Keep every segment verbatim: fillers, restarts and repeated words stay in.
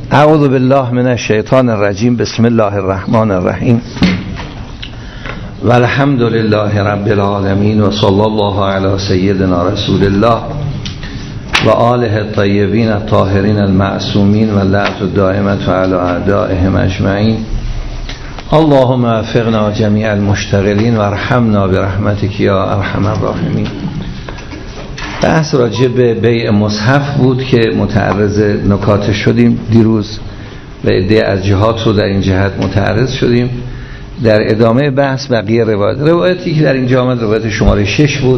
اعوذ بالله من الشیطان الرجیم. بسم الله الرحمن الرحیم. و الحمد لله رب العالمین و صلی الله علی سیدنا رسول الله و آله الطیبین الطاهرین المعصومین و لعنت الدائمة علی اعدائهم اجمعین. اللهم وفقنا جمیع المشتغلین و ارحمنا برحمتک یا ارحم الراحمین. بحث راجع به بیع مصحف بود که متعرض نکات شدیم دیروز و عده از جهات رو در این جهت متعرض شدیم. در ادامه بحث بقیه روایت روایتی که در اینجا آمد روایت شماره شش بود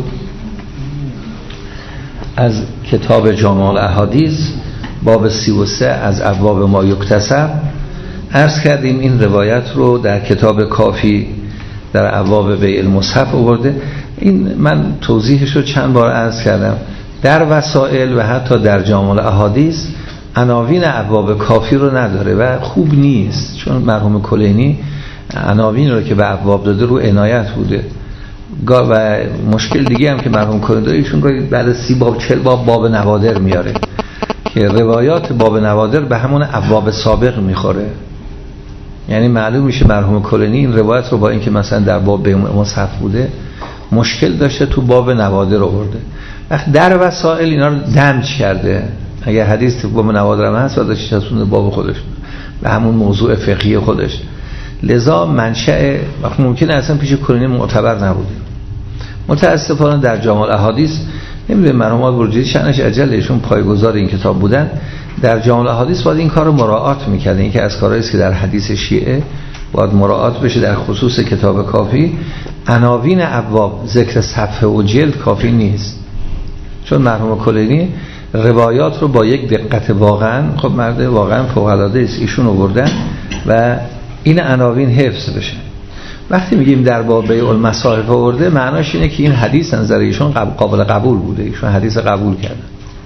از کتاب جامع الاحادیث باب سی و سه از ابواب ما یکتسب. عرض کردیم این روایت رو در کتاب کافی در ابواب بیع المصحف آورده. این من توضیحش رو چند بار عرض کردم. در وسائل و حتی در جامع الاحادیث عناوین ابواب کافی رو نداره و خوب نیست، چون مرحوم کلینی عناوین رو که به ابواب داده رو عنایت بوده. و مشکل دیگه هم که مرحوم کلینی داره، ایشون رو بعد سی باب چل باب باب نوادر میاره که روایات باب نوادر به همون ابواب سابق میخوره. یعنی معلوم میشه مرحوم کلینی این روایت رو با اینکه مثلا در باب بیع مصحف بوده مشکل داشته تو باب نوادر آورده. وقت در وسائل اینا رو دمج کرده. اگر حدیث تو باب نوادر هم هست بعدش چسبونده باب خودش به همون موضوع فقهی خودش. لذا منشأ ممکنه اصلا پیش کلینی معتبر نبوده. متاسفانه در جامع الاحادیث نمیدونم مرحوم برجی شأنش اجلشون پایه‌گذار این کتاب بودن، در جامع الاحادیث باید این کار رو مراعات می‌کردن. این که از کارهایی است که در حدیث شیعه باید مراعات بشه. در خصوص کتاب کافی عناوین ابواب ذکر صفحه و جلد کافی نیست، چون مرحوم کلینی روایات رو با یک دقت واقعا، خب مرد واقعا فوق‌العاده است، ایشون آوردن و این عناوین حفظ بشه. وقتی میگیم در باب بیع المصاحف آورده، معناش اینه که این حدیث نظر ایشون قابل قبول بوده، ایشون حدیث قبول کردن.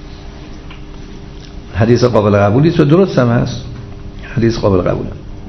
حدیث قابل قبولی تو درست هم هست، حدیث قابل قبوله.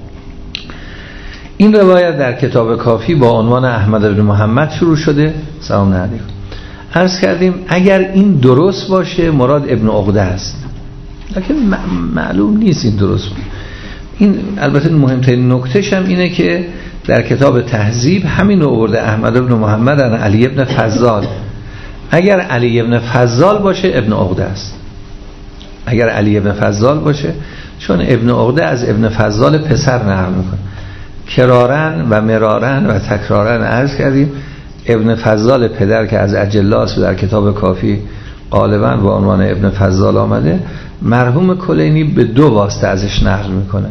این روایت در کتاب کافی با عنوان احمد بن محمد شروع شده. سلام علیکم. عرض کردیم اگر این درست باشه مراد ابن عقده است، لیکن معلوم نیست این درست باشه. این البته مهمترین نکتهش هم اینه که در کتاب تهذیب همین رو آورده احمد بن محمد عن علی ابن فضال. اگر علی ابن فضال باشه ابن عقده است. اگر علی ابن فضال باشه، چون ابن عقده از ابن فضال پسر نقل میکنه. کرارن و مرارن و تکرارن عرض کردیم ابن فضال پدر که از اجلاس در کتاب کافی غالبا با عنوان ابن فضال آمده، مرحوم کلینی به دو واسطه ازش نقل میکنه.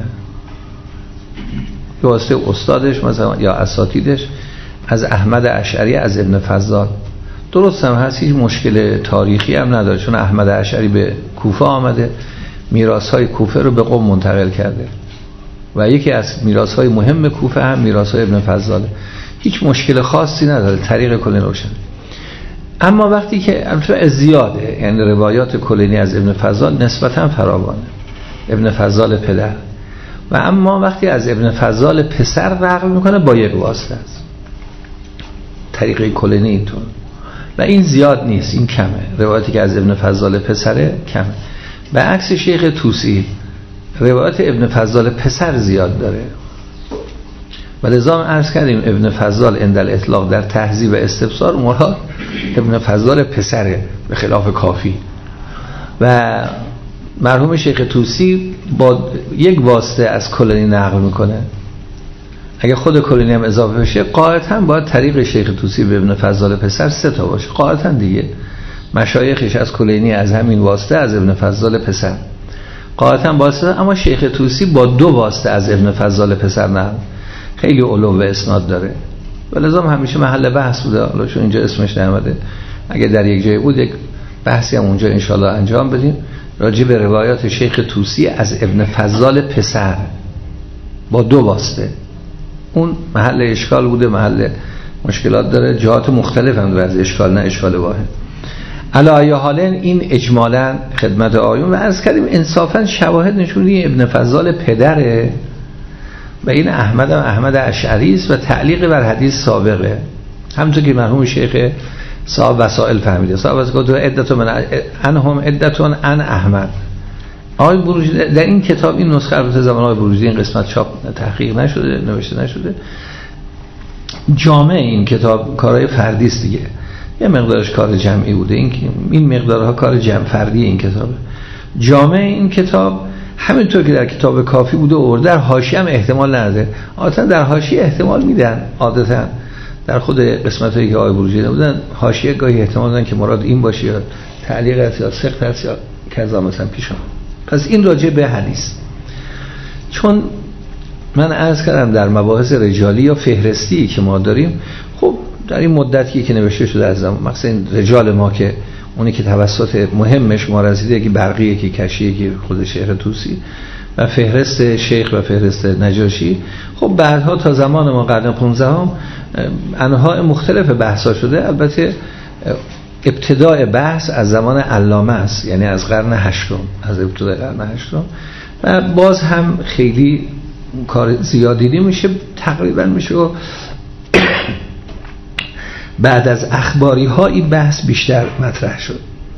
به واسطه استادش مثلا یا اساتیدش از احمد اشعری از ابن فضال. درست هم هست، هیچ مشکل تاریخی هم نداره، چون احمد اشعری به کوفه آمده، میراث‌های کوفه رو به قم منتقل کرده و یکی از میراث‌های مهم کوفه هم میراث‌های ابن فضاله. هیچ مشکل خاصی نداره، طریق کلینی روشن. اما وقتی که البته زیاده، یعنی روایات کلینی از ابن فضال نسبتاً فراوانه، ابن فضال پدر. و اما وقتی از ابن فضال پسر نقل میکنه با یک واسطه است، طریق کلینی اینطور. و این زیاد نیست، این کمه. روایتی که از ابن فضال پسره کمه. به عکس شیخ طوسی روایت ابن فضال پسر زیاد داره. و لذا عرض کردیم ابن فضال عند الاطلاق در تهذیب و استبصار مراد ابن فضال پسره به خلاف کافی. و مرحوم شیخ طوسی با یک واسطه از کلینی نقل میکنه. اگه خود کلینی هم اضافه بشه قاعدتاً باید طریق شیخ طوسی به ابن فضال پسر سه تا باشه. قاعدتاً دیگه مشایخش از کلینی از همین واسطه از ابن فضال پسر قاعدتاً واسطه، اما شیخ طوسی با دو واسطه از ابن فضال پسر نقل. خیلی علو و اسناد داره و لازم همیشه محل بحث بوده. حالا چون اینجا اسمش نیامده، اگه در یک جای بود یک بحثی هم اونجا انشالله انجام بدیم راجع به روایات شیخ طوسی از ابن فضال پسر با دو واسطه. اون محل اشکال بوده، محل مشکلات داره، جهات مختلف هم داره از اشکال، نه اشکال واحد. علی ای حال این اجمالا خدمت آیون و عرض کردیم انصافا شواهد نشون میده ابن فضال پدره و این احمد هم احمد اشعری است و تعلیق بر حدیث سابقه، همونطور که مرحوم شیخ صاحب وسائل فهمیده. صاحب وسائل گفت عدتون من انهم عدتون ان احمد آقای بروجردی در این کتاب، این نسخه البته زمان آقای بروجردی این قسمت چاپ تحقیق نشده، نوشته نشده. جامع این کتاب کارهای فردی است دیگه، یه مقدارش کار جمعی بوده، این این مقدارها کار جمع فردی این کتابه. جامع این کتاب همینطور که در کتاب کافی بوده و در حاشیه هم احتمال نداره. عادتا در حاشیه احتمال میدن، عادتا در خود قسمتایی که آقای بروجردی بودن حاشیه گاهی احتمال دادن که مراد این باشه یا تعلیق است یا سقط است یا کذا مثلا پیش اومد. پس این راجع به حدیث. چون من عرض کردم در مباحث رجالی یا فهرستی که ما داریم، خب در این مدتی که نوشته شده از زمان مثلا رجال ما که اونی که توسط مهمش ما رسیده، که برقیه، که کشیه، که خود شیخ طوسی و فهرست شیخ و فهرست نجاشی، خب بعدها تا زمان ما قرن پانزدهم انواع مختلف بحثا شده. البته ابتدای بحث از زمان علامه است، یعنی از قرن هشتم، از ابتدای قرن هشتم، و باز هم خیلی کار زیادی نمیشه، تقریبا میشه و بعد از اخباری ها این بحث بیشتر مطرح شد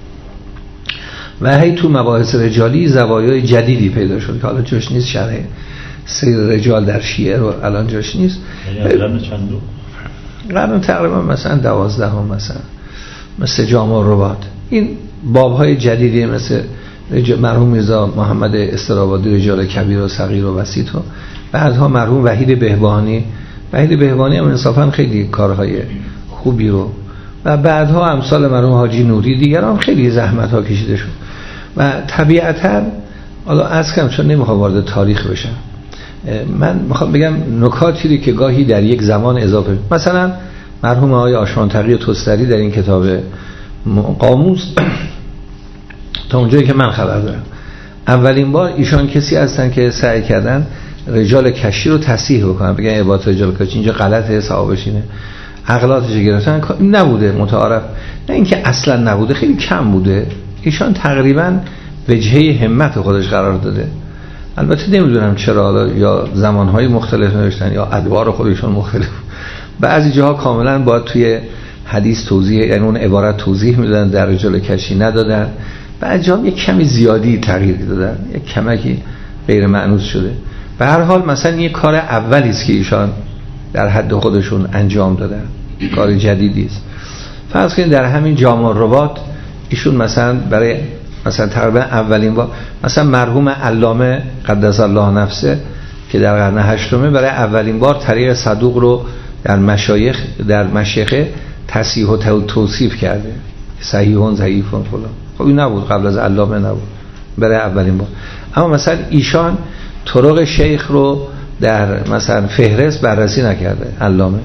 و هی تو مباحث رجالی زوایای جدیدی پیدا شد که حالا جاش نیست شرح سیر رجال در شیعه رو الان جاش نیست. یعنی قرن چندو؟ قرن تقریبا مثلا دوازده هم، مثلا مثل جامع الروات، این بابهای جدیدی مثل مرحوم میرزا محمد استرابادی رجال کبیر و صغیر و وسیط، و بعدها مرحوم وحید بهبانی. وحید بهبانی هم انصافا خیلی کارهای خوبی رو، و بعدها امثال مرحوم حاجی نوری دیگران خیلی زحمت ها کشیده شد. و طبیعتا حالا از کم چون نمیخوام وارد تاریخ بشم، من میخوام بگم نکاتی که گاهی در یک زمان اضافه، مثلا مرحوم آقای آشمانتقی توستری در این کتاب قاموس تا اونجایی که من خبر دارم اولین بار ایشان کسی هستن که سعی کردن رجال کشی رو تصحیح بکنن، بگن عبارت رجال کشی اینجا غلطه، صوابش اینه، اغلاطش گرفتن. نبوده متعارف، نه اینکه اصلا نبوده، خیلی کم بوده. ایشان تقریبا وجهه همت خودش قرار داده. البته نمیدونم چرا، حالا یا زمانهای مختلف نوشتن یا ادوار خودشون مختلف، بعضی جاها کاملا باید توی حدیث توضیح، یعنی اون عبارت توضیح میدادن، در رجال کشی ندادن. بعضی جاها یک کمی زیادی تغییر دادن، یک کمکی غیر معنوس شده. به هر حال مثلا یه کار اولی است که ایشان در حد خودشون انجام دادن، کار جدیدی است. فرض کنید در همین جامع الروات ایشون مثلا برای مثلا تقریبا اولین بار مثلا مرحوم علامه قدس الله نفسه که در قرن هشتم برای اولین بار طریق صدوق رو در مشایخ در مشیخه تصحیح و توصیف کرده، صحیحون ضعیفون فلان. خب این نبود، قبل از علامه نبود، برای اولین بار. اما مثلا ایشان طرق شیخ رو در مثلا فهرست بررسی نکرده علامه،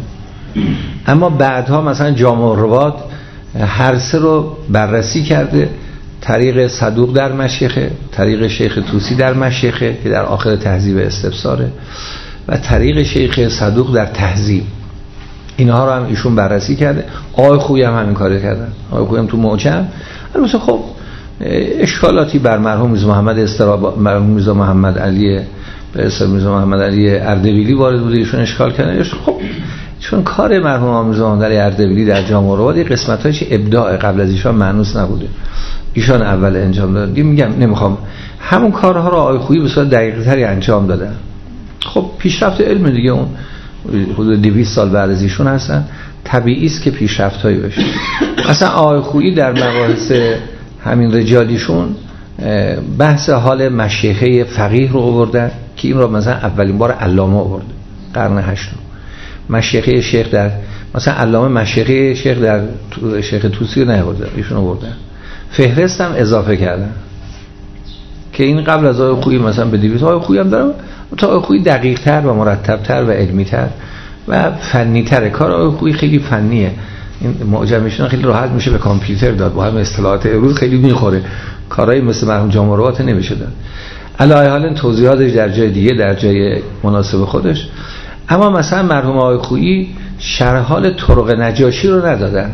اما بعدها مثلا جامع الروات هر سه رو بررسی کرده، طریق صدوق در مشیخه، طریق شیخ طوسی در مشیخه که در آخر تهذیب استفساره، و طریق شیخ صدوق در تهذیب. اینها رو هم ایشون بررسی کرده. آقای خویی هم همین کارو کردن. آقای خویی هم تو معجم. البته خب اشکالاتی بر مرحوم میرزا محمد استراب مرحوم میرزا محمد علی به اسم میرزا محمد علی اردبیلی وارد بوده، ایشون اشکال کردن. خب چون کار مرحوم میرزا محمد علی اردبیلی در جامع الروات قسمتاش ابداع، قبل از ایشان مانوس نبوده، ایشان اول انجام دادن. میگم نمیخوام همون کارها رو آقای خویی به صورت دقیق‌تری انجام دادن. خب پیشرفت علم دیگه، اون حدود دویست سال بعد از ایشون هستن، طبیعی است که پیشرفتایی بشه. مثلا آقای خویی در مباحث همین رجالیشون بحث حال مشیخه فقیه رو آوردن که این رو مثلا اولین بار علامه آورد قرن هشتم. مشیخه شیخ در مثلا علامه مشیخه شیخ در شیخ طوسی رو نیاورد، ایشون آوردن. فهرست هم اضافه کردن که این قبل از آقای خویی مثلا به دویست. آقای خویی هم دارم تا آقای خویی دقیق تر و مرتب تر و علمی تر و فنی تره. کار آقای خویی خیلی فنیه، این معجمشون خیلی راحت میشه به کامپیوتر داد، با هم اصطلاحات امروز خیلی میخوره، کارهایی مثل مرحوم جامع الروات نمیشه داد. علاوه حالا توضیحاتش در جای دیگه در جای مناسب خودش. اما مثلا مرحوم آقای خویی شرح حال طرق نجاشی رو ندادن.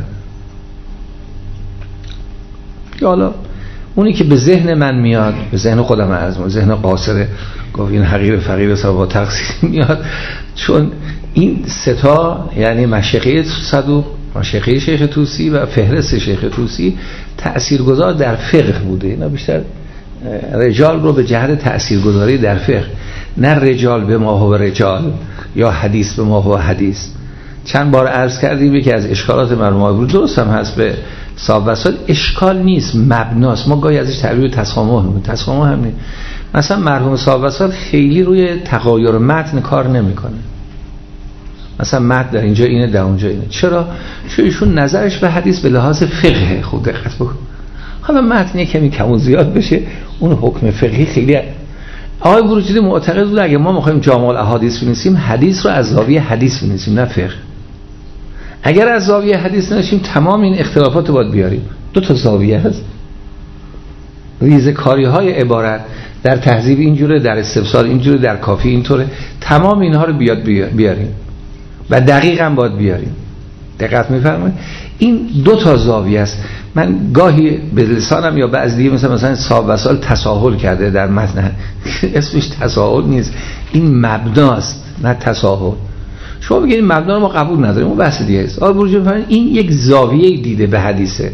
حالا اونی که به ذهن من میاد، به ذهن خودم عرض می‌کنم، ذهن قاصر گفت این حقیر فقیر حساب با تقصیر میاد، چون این ستا یعنی مشیخه صدوق، مشیخه شیخ طوسی و فهرست شیخ طوسی تاثیرگذار در فقه بوده. اینا بیشتر رجال رو به جهت تاثیرگذاری در فقه، نه رجال به ما هو رجال یا حدیث به ما هو حدیث. چند بار عرض کردیم یکی از اشکالات مرحوم آقای بروجردی درست هم هست به صاحب وسائل، اشکال نیست، مبناست. ما گاهی ازش تعبیر تسامح می‌کنیم، تسامح هم نیست. مثلا مرحوم صاحب وسائل خیلی روی تغایر متن کار نمیکنه. مثلا متن در اینجا اینه در اونجا اینه. چرا؟ چون ایشون نظرش به حدیث به لحاظ فقهه. خوب دقت بکن. حالا متن کمی کم و زیاد بشه اون حکم فقهی خیلی. آقای بروجردی معتقد بود اگه ما می‌خوایم جامع الاحادیث بنویسیم حدیث رو از زاویه حدیث بنویسیم نه فقه. اگر از زاویه حدیث نوشیم تمام این اختلافات رو باید بیاریم. دو تا زاویه هست. ریزه‌کاری های عبارت در تهذیب اینجوره، در استفسار اینجوره، در کافی اینطوره. تمام اینها رو بیاد بیاریم و دقیقاً باید بیاریم. دقت می‌فرمایید؟ این دو تا زاویه است. من گاهی به لسانم یا بعضی دیگه مثلا مثلا صاحب وسائل تساهل کرده در متن. اسمش تساهل نیست، این مبناست نه تساهل. شما بگید این مبنا رو ما قبول نداریم، اون بحث دیگه است. آقای بروجردی می‌فرمایند این یک زاویه دیده به حدیثه،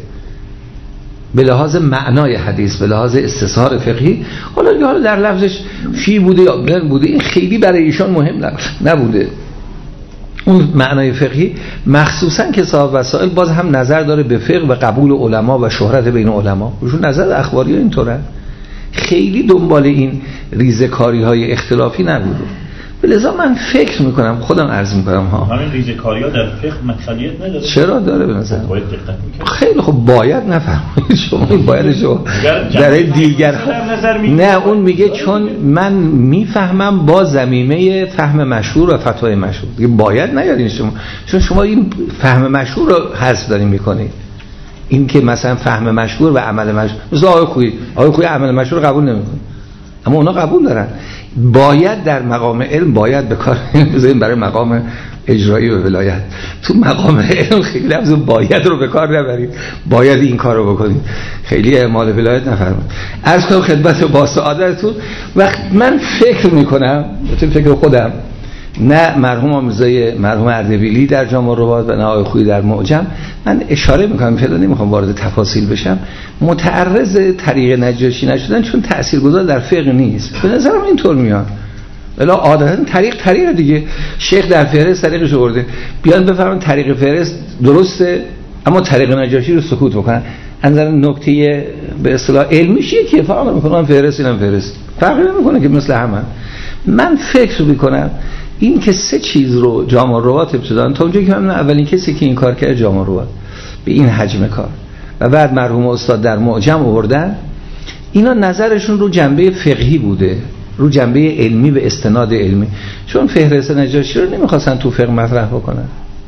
به لحاظ معنای حدیث، به لحاظ استظهار فقهی. حالا دیگه حالا در لفظش فی بوده یا بن بوده این خیلی برای ایشان مهم نبوده. اون معنای فقهی مخصوصا که صاحب وسائل باز هم نظر داره به فقه و قبول علما و شهرت بین علما. ایشون نظر اخباری ها اینطوره، خیلی دنبال این ریزه‌کاری های اختلافی نبوده. لذا من فکر میکنم، خودم عرض میکنم ها، همین ریزه‌کاری‌ها در فقه مقصدیت نداره. چرا داره به نظر؟ باید دقت میکنم. خیلی خب باید نفهمید شما، باید شما در دیگر نه اون میگه چون من میفهمم با ضمیمه فهم مشهور و فتوای مشهور. دیگه باید نیارین شما، چون شما این فهم مشهور رو حذف دارین میکنید. این که مثلا فهم مشهور و عمل مشهور، مثلا آقای خویی، آقای خویی عمل مشهور رو قبول نمیکنه، اما اونا قبول دارن. باید در مقام علم باید به کار بذاریم برای مقام اجرایی و ولایت. تو مقام علم خیلی لفظ باید رو به کار نبرید، باید این کار رو بکنید، خیلی اعمال ولایت نفرمایید. عرض کنم خدمت با سعادتتون وقت من فکر میکنم، تو فکر خودم، نه مرحوم آموزای مرحوم اردبیلی در جامع الروات و نه آقای خویی در معجم، من اشاره میکنم، فعلا نمیخوام وارد تفاصیل بشم، متعرض طریق نجاشی نشدن چون تاثیرگذار در فقه نیست. به نظرم اینطور میاد. ولی عادتا طریق طریق دیگه شیخ در فهرست طریقش آورده، بیان بفهمن طریق فهرست درسته اما طریق نجاشی رو سکوت بکنن. از نظر نکته به اصطلاح علمیش یکیه، فرق میکنه فهرست اینم فهرست، فرق نمیکنه که مثل همه. من فکر میکنم این که سه چیز رو جامع الروات ابتدان تا اونجایی که من اولین کسی که این کار کرد جامع الروات به این حجم کار و بعد مرحوم استاد در معجم آوردن، اینا نظرشون رو جنبه فقهی بوده، رو جنبه علمی و استناد علمی. چون فهرست نجاشی رو نمیخواستن تو فقه مطرح بکنن،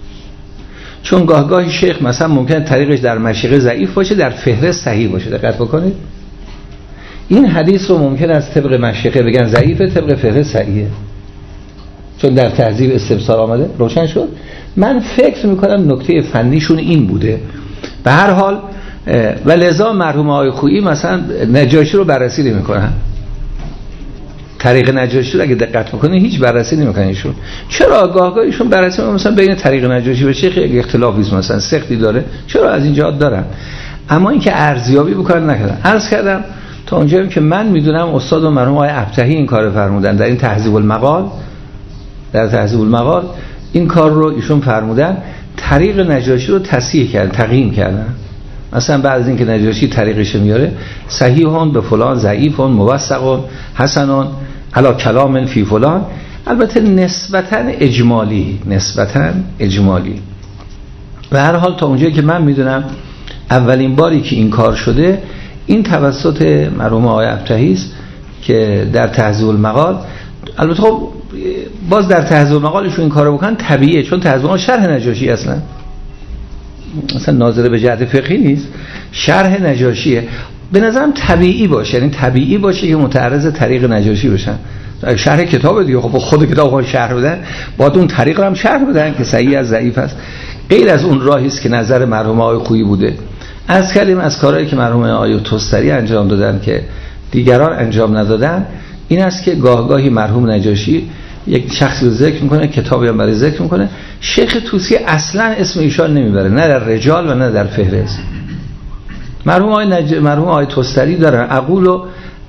چون گاه گاهی شیخ مثلا ممکنه طریقش در مشیقه ضعیف باشه در فهرست صحیح باشه. دقت بکنید این حدیث رو ممکن از طبق مشیقه بگن ضعیفه، طبق فهرست صحیحه، چون در تهذیب استفسار آمده. روشن شد؟ من فکر میکنم نکته فنیشون این بوده. به هر حال و لذا مرحوم آقای خویی مثلا نجاشی رو بررسی نمیکنن، طریق نجاشی رو اگه دقت بکنه هیچ بررسی نمیکنن ایشون. چرا گاه گاه ایشون بررسی میکنن مثلا بین طریق نجاشی و شیخ اختلافی مثلا سختی داره، چرا از این جهات دارن، اما اینکه ارزیابی بکنن نکردن. عرض کردم تا اونجایی که من میدونم استاد و مرحوم آقای ابتهی این کارو فرمودن در این تهذیب المقال، در تهذیب المقال این کار رو ایشون فرمودن، طریق نجاشی رو تصحیح کردن، تقییم کردن. مثلا بعد از اینکه نجاشی طریقش میاره صحیحون به فلان، ضعیفون، موثقون، حسنون، علی کلام فی فلان، البته نسبتاً اجمالی، نسبتاً اجمالی. و هر حال تا اونجایی که من میدونم اولین باری که این کار شده این توسط مرحوم آقای ابتهی است که در تهذیب المقال، البته خب باز در تهذیب المقالشون این کارو بکنن طبیعیه، چون تهذیب المقال شرح نجاشی اصلا اصلا ناظر به جهت فقهی نیست، شرح نجاشیه. به نظرم طبیعی باشه، یعنی طبیعی باشه که متعرض طریق نجاشی بشن. شرح کتاب دیگه، خب خود کتاب خود شرح بدن، باید اون طریق رو هم شرح بدن که صحیح از ضعیف است. غیر از اون راهی است که نظر مرحوم آقای خویی بوده. از کلیم از کارهایی که مرحوم آقای توستری انجام دادن که دیگران انجام ندادن این است که گاه گاهی مرحوم نجاشی یک شخصی رو ذکر میکنه، کتابی هم برای ذکر میکنه، شیخ طوسی اصلا اسم ایشان نمیبره، نه در رجال و نه در فهرست. مرحوم آقای نج... مرحوم آقای توستری دارن عقول و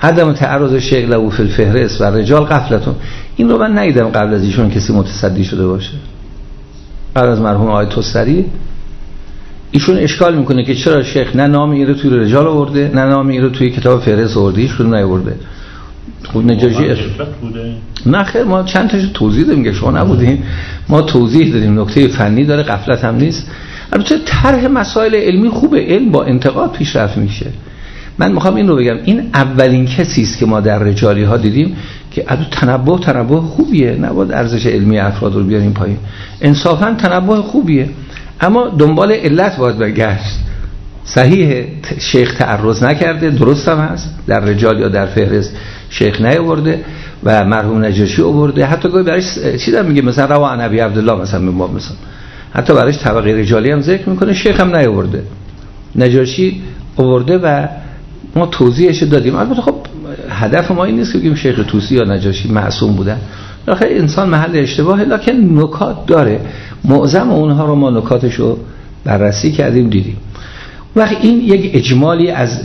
عدم تعرض شیخ له فی الفهرست و رجال غفلتون. این رو من ندیدم قبل از ایشون کسی متصدی شده باشه. قبل از مرحوم آقای توسری ایشون اشکال میکنه که چرا شیخ نه نام این رو توی رجال آورده نه نام این رو توی کتاب فهرست آورده، هیچ کدوم نیاورده. خود نجاشی نه خیر، ما چند تاشو توضیح دادیم که شما نبودین، ما توضیح دادیم، نکته فنی داره، غفلت هم نیست. البته طرح مسائل علمی خوبه، علم با انتقاد پیشرفت میشه. من میخوام این رو بگم، این اولین کسی است که ما در رجالی ها دیدیم که البته تنبه تنبه خوبیه، نباید ارزش علمی افراد رو بیاریم پایین، انصافا تنبه خوبیه، اما دنبال علت باید بگشت. صحیح شیخ تعرض نکرده، درست هم هست، در رجال یا در فهرست شیخ نیاورده و مرحوم نجاشی آورده. حتی گاهی براش چیزا میگه، مثلا رواه عن ابی عبدالله مثلا باب مثلا، حتی براش طبقه رجالی هم ذکر میکنه، شیخ هم نیاورده، نجاشی آورده و ما توضیحش دادیم. البته خب هدف ما این نیست که بگیم شیخ طوسی یا نجاشی معصوم بودن، آخه انسان محل اشتباهه، لکن نکات داره، معظم اونها رو ما نکاتشو بررسی کردیم دیدیم. وقتی این یک اجمالی از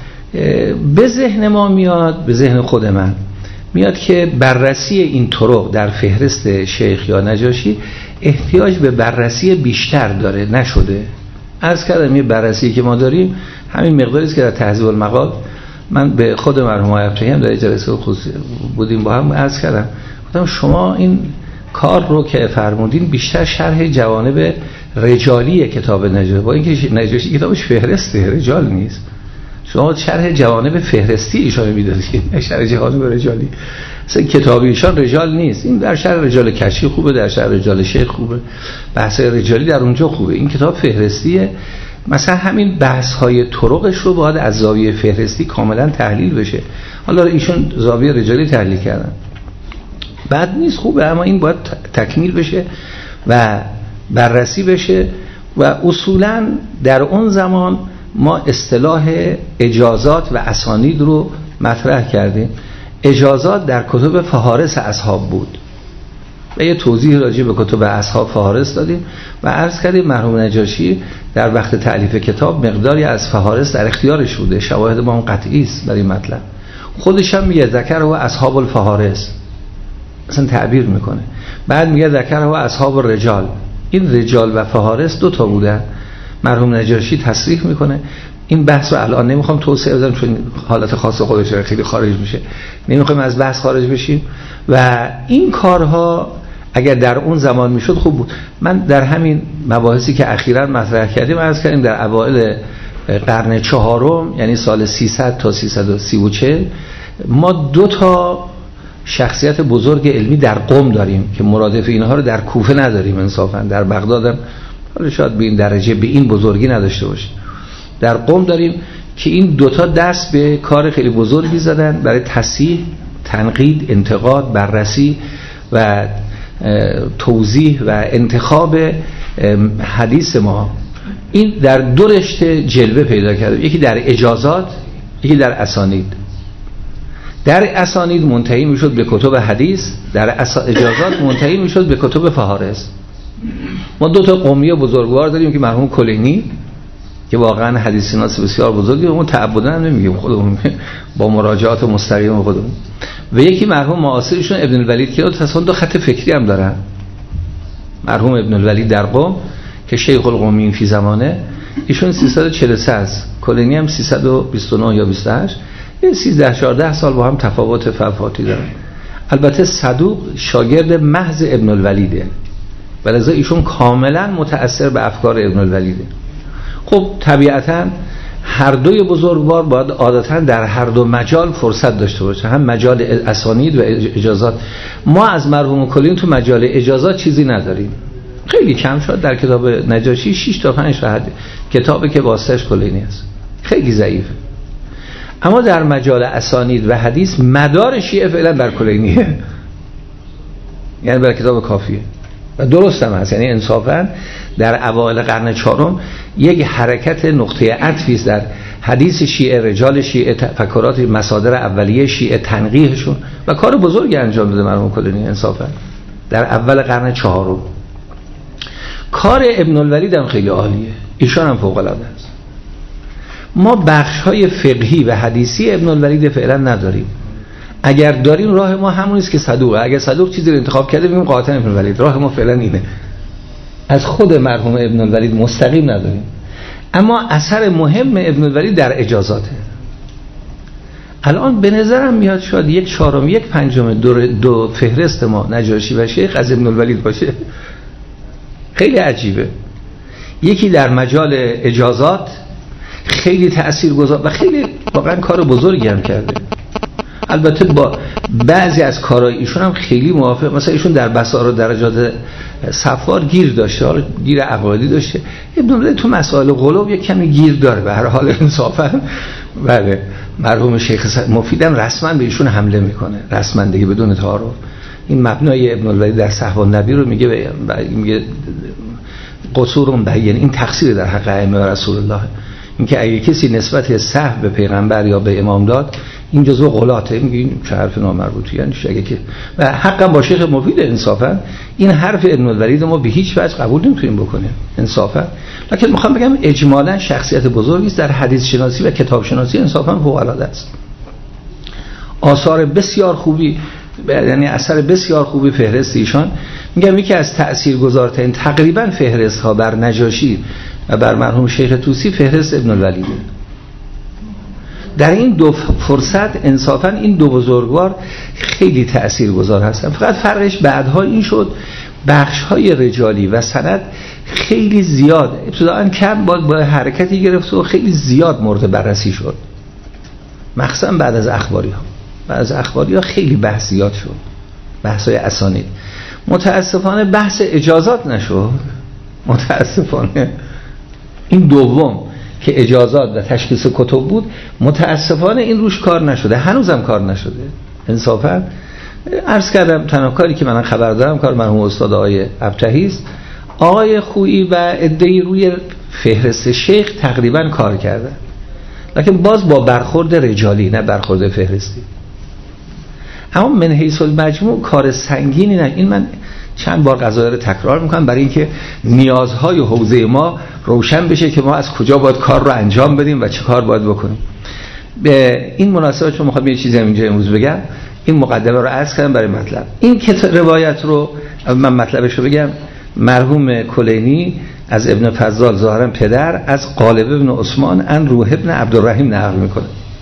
به ذهن ما میاد، به ذهن خود من میاد که بررسی این طرق در فهرست شیخ یا نجاشی احتیاج به بررسی بیشتر داره، نشده. عرض کردم یه بررسی که ما داریم همین مقداری است که در تهذیب المقال من به خود مرحوم ابراهیم هم در جلسه خصوصی بودیم با هم عرض کردم، گفتم شما این کار رو که فرمودین بیشتر شرح جوانب رجالی کتاب نجاشی، با اینکه نجاشی کتابش فهرسته، رجال نیست، شما شرح جوانب فهرستی ایشان میدادید، شرح جوانب رجالی. اصلا کتاب ایشان رجال نیست، این در شرح رجال کشی خوبه، در شرح رجال شیخ خوبه، بحث رجالی در اونجا خوبه، این کتاب فهرستیه. مثلا همین بحث های طرقش رو باید از زاویه فهرستی کاملا تحلیل بشه. حالا ایشون زاویه رجالی تحلیل کردن، بد نیست، خوبه، اما این باید تکمیل بشه و بررسی بشه. و اصولا در اون زمان ما اصطلاح اجازات و اسانید رو مطرح کردیم. اجازات در کتب فهارس اصحاب بود و یه توضیح راجع به کتب اصحاب فهارس دادیم و عرض کردیم مرحوم نجاشی در وقت تألیف کتاب مقداری از فهارس در اختیارش بوده، شواهد ما هم قطعی است برای مطلب. خودش هم میگه ذکر و اصحاب الفهارس، اصلا تعبیر میکنه، بعد میگه ذکر و اصحاب الرجال. این رجال و فهارس دو تا بودن، مرحوم نجاشی تصریح میکنه. این بحث رو الان نمیخوام توسعه بدم چون حالت خاص خودش خیلی خارج میشه، نمیخوایم از بحث خارج بشیم. و این کارها اگر در اون زمان میشد خوب بود. من در همین مباحثی که اخیراً مطرح کردیم عرض کردیم در اوایل قرن چهارم، یعنی سال سیصد تا سیصد و سی و چهل، ما دو تا شخصیت بزرگ علمی در قم داریم که مرادف اینها رو در کوفه نداریم انصافا. در بغداد هم حالا شاید به این درجه به این بزرگی نداشته باشه، در قم داریم که این دوتا دست به کار خیلی بزرگی زدن برای تصحیح، تنقید، انتقاد، بررسی و توضیح و انتخاب حدیث ما. این در دو رشته جلوه پیدا کرده، یکی در اجازات، یکی در اسانید. در اسانید منتهی میشد به کتب حدیث، در اجازات منتهی میشد به کتب فهارس. ما دو تا قومی بزرگوار داریم که مرحوم کلینی که واقعا حدیث شناس بسیار بزرگی، اون تعبداً هم نمیگیم، خودمون با مراجعات مستقیم خودمون، و یکی مرحوم معاصرشون ابن الولید که اصلا دو خط فکری هم دارن. مرحوم ابن الولید در قم که شیخ القومین فی زمانه، ایشون سیصد و چهل و سه است، کلینی هم سیصد و بیست و نه یا بیست و هشت، یه سیزده چهارده سال با هم تفاوت فوق‌العاده دارن. البته صدوق شاگرد محض ابن الولیده، ولذا ایشون کاملا متأثر به افکار ابن الولیده. خب طبیعتاً هر دوی بزرگوار باید عادتاً در هر دو مجال فرصت داشته باشه، هم مجال اسانید و اجازات. ما از مرحوم کلینی تو مجال اجازات چیزی نداریم، خیلی کم شد. در کتاب نجاشی شش تا پنج تا کتابی که واسطش کلینی است، خیلی ضعیفه. اما در مجال اسانید و حدیث مدار شیعه فعلا بر کلینیه، یعنی بر کتاب کافیه و درست هم هست. یعنی انصافا در اوایل قرن چهارم یک حرکت نقطه عطفی است در حدیث شیعه، رجال شیعه، تفکرات مصادر اولیه شیعه، تنقیحشون، و کار بزرگی انجام داده مرحوم کلینی انصافا در اول قرن چهارم. کار ابن الولید هم خیلی عالیه، ایشان هم فوق العاده است. ما بخش‌های فقهی و حدیثی ابن الولید فعلا نداریم. اگر داریم راه ما همون است که صدوقه. اگر صدوق چیزی رو انتخاب کرده بگیم قاطع ابن الولید. راه ما فعلا اینه. از خود مرحوم ابن الولید مستقیم نداریم. اما اثر مهم ابن الولید در اجازاته. الان به نظرم میاد شاید یک چهارم یک پنجم دو, دو فهرست ما نجاشی و شیخ از ابن الولید باشه. خیلی عجیبه. یکی در مجال اجازات خیلی تاثیرگذار و خیلی واقعا کار بزرگی هم کرده. البته با بعضی از کارهای ایشون هم خیلی موافق. مثلا ایشون در بساط و درجات صفوار گیر داشته، حالا گیر عقایدی داشته. ابن الولید تو مسائل قلوب یک کمی گیر داره به هر حال انصافا. بله مرحوم شیخ مفیدم رسما به ایشون حمله میکنه، رسما دیگه بدون تعارف. این مبنای ابن الولید در صحوه النبی رو میگه میگه قصور بیان، این تقصیر در حق ائمه و رسول الله. اینکه اگه کسی نسبت سهو به پیغمبر یا به امام داد این جزء غلاته، میگه این چه حرف نامربوطی یعنی اگه که و حقا با شیخ مفید انصافا این حرف ابن الولید ما به هیچ وجه قبول نمیتونیم بکنیم انصافا. لکن میخوام بگم اجمالا شخصیت بزرگی است در حدیث شناسی و کتاب شناسی، انصافا فوق العاده است. آثار بسیار خوبی یعنی اثر بسیار خوبی فهرست ایشان. میگم یکی از تاثیرگذارترین تقریبا فهرست ها بر نجاشی و بر مرحوم شیخ طوسی فهرست ابن الولید. در این دو فرصت انصافا این دو بزرگوار خیلی تاثیرگذار هستن. فقط فرقش بعدها این شد بخش‌های رجالی و سند خیلی زیاد ابتداءً کم با, با حرکتی گرفت و خیلی زیاد مورد بررسی شد، مخصوصا بعد از اخباری ها. بعد از اخباری ها خیلی بحث زیاد شد، بحث‌های اسانید. متاسفانه بحث اجازات نشد. متاسفانه این دوم که اجازات و تشخیص کتب بود متاسفانه این روش کار نشده، هنوزم کار نشده انصافا. عرض کردم تنها کاری که من خبر دارم کار مرحوم استاد آقای ابتهی است. آقای خویی و عده‌ای روی فهرست شیخ تقریبا کار کردن، لکن باز با برخورد رجالی نه برخورد فهرستی. اما من حیث المجموع کار سنگینی نه. این من چند بار قضایا رو تکرار میکنم برای اینکه نیازهای حوزه ما روشن بشه که ما از کجا باید کار رو انجام بدیم و چه کار باید بکنیم. به این مناسبت چون میخوام یه چیزی اینجا امروز بگم، این مقدمه رو عرض کردم برای مطلب. این کتاب روایت رو من مطلبش رو بگم. مرحوم کلینی از ابن فضال ظاهرا پدر از غالب ابن عثمان ان روح ابن عبدالرحیم نقل میکنه.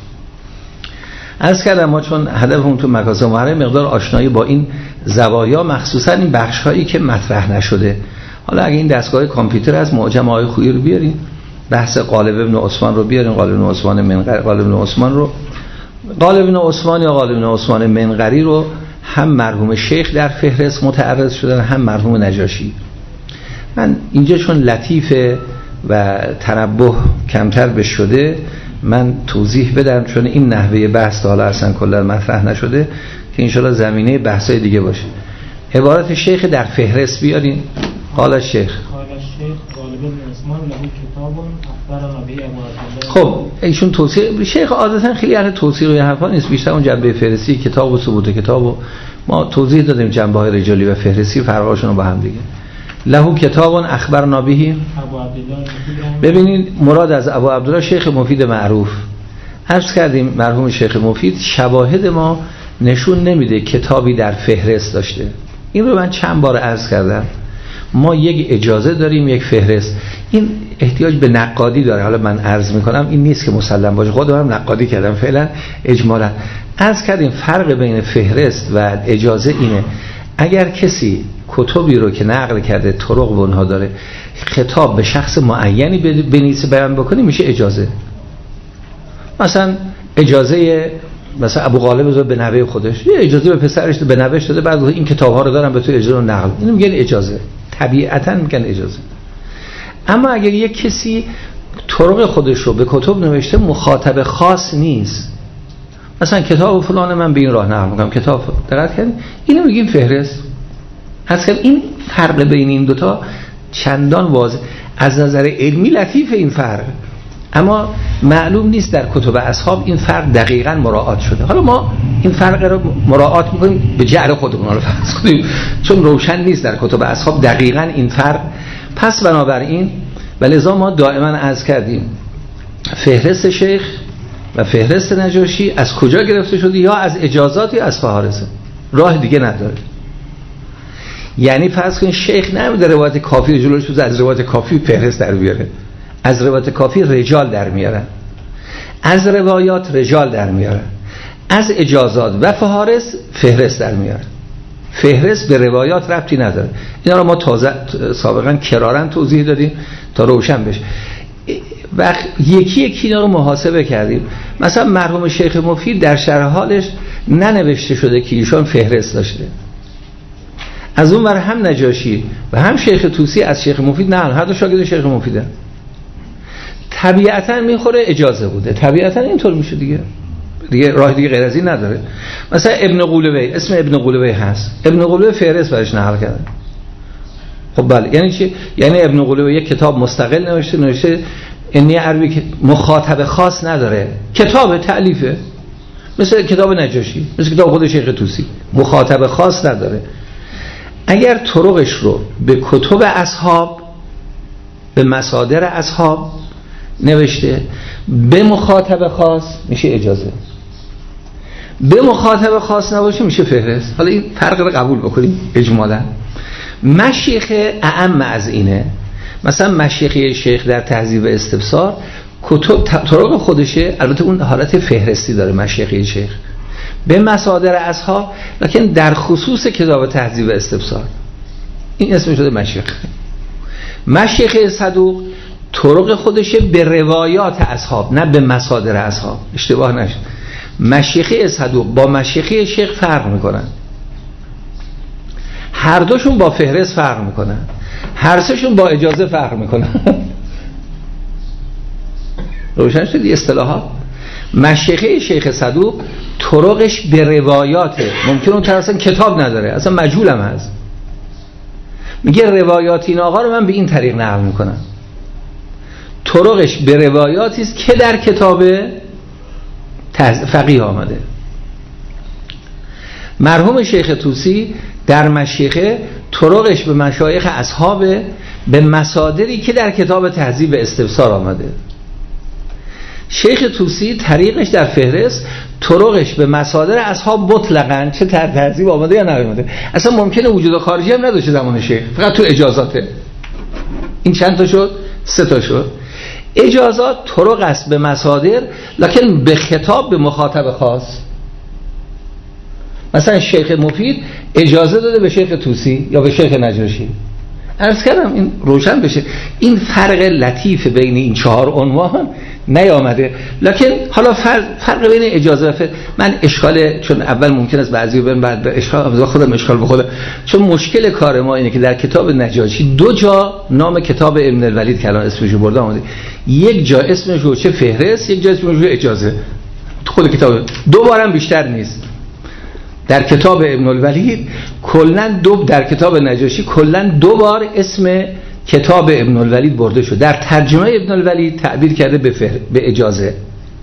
عرض کردم ما چون هدفمون تو مکاسب محرم مقدار آشنایی با این زوایا، مخصوصا این بخش هایی که مطرح نشده. حالا اگه این دستگاه کامپیوتر از معجم آقای خویی رو بیارین، بحث غالب ابن عثمان رو بیارین، غالب ابن عثمان منقری، غالب ابن عثمان رو غالب ابن عثمان یا غالب ابن عثمان منقری رو هم مرحوم شیخ در فهرست متعرض شدن هم مرحوم نجاشی. من اینجا چون لطیفه و تنبه کمتر بش شده من توضیح بدم، چون این نحوه بحث حالا اصلا کلا مطرح نشده که انشالله زمینه بحثای دیگه باشه. عبارت شیخ در فهرست بیارین. قال شیخ قال شیخ غالب بن عثمان له کتاب اخبرنا به ابو عبدالله. خب ایشون توصیه شیخ عادتا خیلی اهل توصیه و حرفا نیست، بیشتر اون جنبه فهرستی کتاب و ثبوت کتاب و ما توضیح دادیم جنبه‌های رجالی و فهرستی فرقاشون رو با هم دیگه. له کتاب اخبرنا به ابو عبدالله. ببینید مراد از ابو عبدالله شیخ مفید معروف. عرض کردیم مرحوم شیخ مفید شواهد ما نشون نمیده کتابی در فهرست داشته. این رو من چند بار عرض کردم. ما یک اجازه داریم یک فهرست. این احتیاج به نقادی داره. حالا من عرض میکنم این نیست که مسلم باشه، خودم نقادی کردم فعلا اجمالا. عرض کردیم فرق بین فهرست و اجازه اینه اگر کسی کتبی رو که نقل کرده طرق و اونها داره خطاب به شخص معینی بنویسه بیان بکنه میشه اجازه. مثلا اجازه مثلا ابو غالب رو به نوه خودش، یه اجازه به پسرش به نوهش داده، بعد این کتاب‌ها رو دارم به تو اجازه رو نقل، اینو میگن اجازه، طبیعتاً میگن اجازه. اما اگر یک کسی طرق خودش رو به کتب نوشته مخاطب خاص نیست، مثلا کتاب فلان من به این راه نقل میکنم، کتاب دقت کردین اینو میگیم فهرست. اصلا این فرق بین این دوتا چندان واضح از نظر علمی لطیف این فرق، اما معلوم نیست در کتب اصحاب این فرق دقیقاً مراعات شده. حالا ما این فرق رو مراعات میکنیم به جعل خودمون رو فرض کنیم، چون روشن نیست در کتب اصحاب دقیقاً این فرق. پس بنابراین ولذا ما دائما عرض کردیم فهرست شیخ و فهرست نجاشی از کجا گرفته شده؟ یا از اجازات یا از فهارسه، راه دیگه نداره. یعنی فرض کنید شیخ نمیده روایت کافی جلوش بذاره از روایت کافی فهرست در بیاره، از روایت کافی رجال در میارن، از روایات رجال در میارن، از اجازات و فهارس فهرست در میارن. فهرست به روایات ربطی نداره. اینا رو ما تازه سابقا کرارن توضیح دادیم تا روشن بشه. و یکی یکی اینا رو محاسبه کردیم. مثلا مرحوم شیخ مفید در شرح حالش ننوشته شده که ایشان فهرست داشته. از اون ور هم نجاشی و هم شیخ طوسی از شیخ مفید نه، هر دو شاگرد شیخ مفیدن. طبیعتا میخوره اجازه بوده، طبیعتا اینطور میشه دیگه، دیگه راه دیگه غیر از این نداره. مثلا ابن قولوی، اسم ابن قولوی هست، ابن قولوی فهرست برش نقل کرده. خب بله، یعنی چی؟ یعنی ابن قولوی یک کتاب مستقل نوشته، نوشته انی عربی که مخاطب خاص نداره، کتاب تألیفه، مثل کتاب نجاشی، مثل کتاب خود شیخ طوسی، مخاطب خاص نداره. اگر طرقش رو به کتب اصحاب، به مصادر اصحاب نوشته، به مخاطب خاص میشه اجازه، به مخاطب خاص نباشه میشه فهرست. حالا این فرق رو قبول بکنیم اجمالا. مشیخ اعم از اینه. مثلا مشیخی شیخ در تهذیب استبصار کتب طرق خودشه، البته اون حالت فهرستی داره مشیخی شیخ، به مصادر اصحاب، لکن در خصوص کتاب تهذیب استبصار این اسم شده مشیخ. مشیخ صدوق طرق خودشه به روایات اصحاب، نه به مصادر اصحاب، اشتباه نشه. مشیخی صدوق با مشیخی شیخ فرق میکنن، هر دوشون با فهرست فرق میکنن، هر سهشون با اجازه فرق میکنن. روشن شد اصطلاحات. مشیخه شیخ صدوق طرقش به روایاته، ممکن اون طرف اصلا کتاب نداره، اصلا مجهول هم هست، میگه روایات این آقا رو من به این طریق نقل میکنم. طرقش به روایاتی است که در کتاب فقیه آمده. مرحوم شیخ طوسی در مشیخه طرقش به مشایخ اصحاب، به مصادری که در کتاب تهذیب استبصار آمده. شیخ طوسی طریقش در فهرست طرقش به مصادر اصحاب مطلقاً، چه در تهذیب آمده یا نیامده. اصلا ممکنه وجود خارجی هم نداشته زمان شیخ، فقط تو اجازاته. این چند تا شد؟ سه تا شد. اجازات طرق است به مصادر، لکن به خطاب به مخاطب خاص. مثلا شیخ مفید اجازه داده به شیخ طوسی یا به شیخ نجاشی. عرض کردم این روشن بشه، این فرق لطیف بین این چهار عنوان نیامده. لکن حالا فرق, فرق بین اجازه و فرق، من اشکال، چون اول ممکن است بعضی ببین بعد به اشکال خودم اشکال به خودم، چون مشکل کار ما اینه که در کتاب نجاشی دو جا نام کتاب ابن الولید که الان اسمش رو برده آمده، یک جا اسمش رو چه فهرست، یک جا اسمش رو اجازه. خود کتاب دو بارم بیشتر نیست. در کتاب ابن الولید کلا دو، در کتاب نجاشی کلا دو بار اسم کتاب ابن الولید برده شد. در ترجمه ابن الولید تعبیر کرده به, فهر... به اجازه.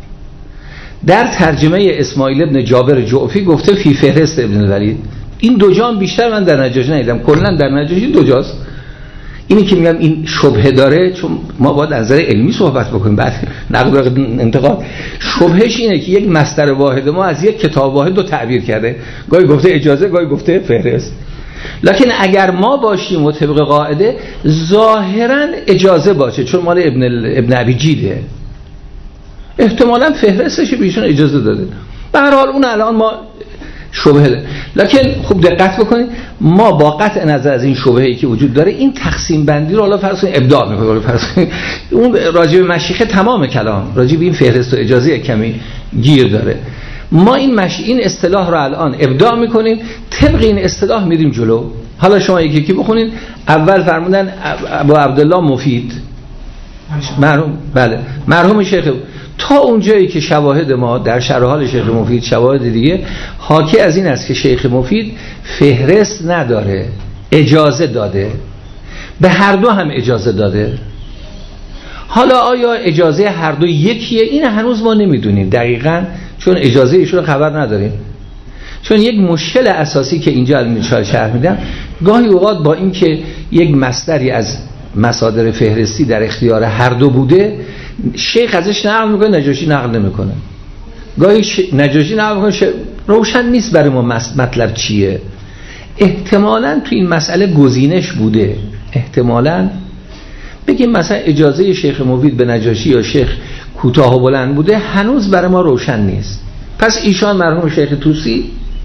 در ترجمه اسماعیل ابن جابر جعفی گفته فی فهرست ابن الولید. این دو جا بیشتر من در نجاشی ندیدم، کلا در نجاشی دو جاست. اینی که میگم این شبهه داره، چون ما باید از نظر علمی صحبت بکنیم، بعد نقد و انتقاد. شبهش اینه که یک مصدر واحد ما از یک کتاب واحد رو تعبیر کرده، گاهی گفته اجازه، گاهی گفته فهرست. لکن اگر ما باشیم و طبق قاعده ظاهرا اجازه باشه، چون مال ابن ابن ابی جیده، احتمالاً فهرستش بیشون اجازه داده. به هر حال اون الان ما شبهه ده. لکن خوب دقت بکنید، ما با قطع نظر از این شبهه‌ای که وجود داره این تقسیم بندی رو حالا فرض کنید ابداع می‌کنه، فرض کنید اون راجع به مشیخه تمام کلام راجع به این فهرست و اجازه کمی گیر داره. ما این مش این اصطلاح رو الان ابداع می‌کنیم، طبق این اصطلاح میریم جلو. حالا شما یکی یکی بخونید. اول فرمودن ابو عبدالله مفید مرحوم، بله مرحوم شیخ، تا اونجایی که شواهد ما در شرح حال شیخ مفید، شواهد دیگه حاکی از این است که شیخ مفید فهرست نداره، اجازه داده، به هر دو هم اجازه داده. حالا آیا اجازه هر دو یکیه؟ این هنوز ما نمیدونیم دقیقاً، چون اجازه ایشون رو خبر نداریم. چون یک مشکل اساسی که اینجا الان شرح میدم، گاهی اوقات با این که یک مصدری از مصادر فهرستی در اختیار هر دو بوده، شیخ ازش نقل میکنه، نجاشی نقل نمیکنه. گاهی ش... نجاشی نقل میکنه، ش... روشن نیست برای ما مطلب چیه. احتمالاً تو این مسئله گزینش بوده. احتمالاً بگیم مثلا اجازه شیخ مفید به نجاشی یا شیخ کوتاه و بلند بوده، هنوز برای ما روشن نیست. پس ایشان مرحوم شیخ طوسی